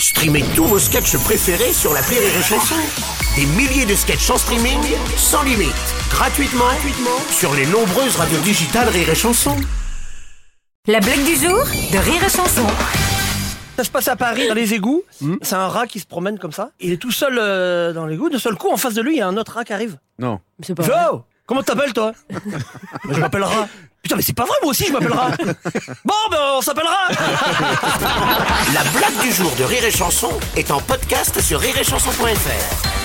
Streamez tous vos sketchs préférés sur l'appli Rire et Chanson. Des milliers de sketchs en streaming, sans limite, gratuitement sur les nombreuses radios digitales Rire et Chanson. La blague du jour de Rire et Chanson. Ça se passe à Paris, dans les égouts. C'est un rat qui se promène comme ça. Il est tout seul dans l'égout. De seul coup, en face de lui, il y a un autre rat qui arrive. Non. C'est pas Il fait, vrai. oh, comment t'appelles, toi? Je m'appelle Rat. Putain, mais c'est pas vrai, moi aussi, je m'appelle Rat. Bon, ben, on s'appellera. La blague du jour de Rire et Chanson est en podcast sur rireetchanson.fr.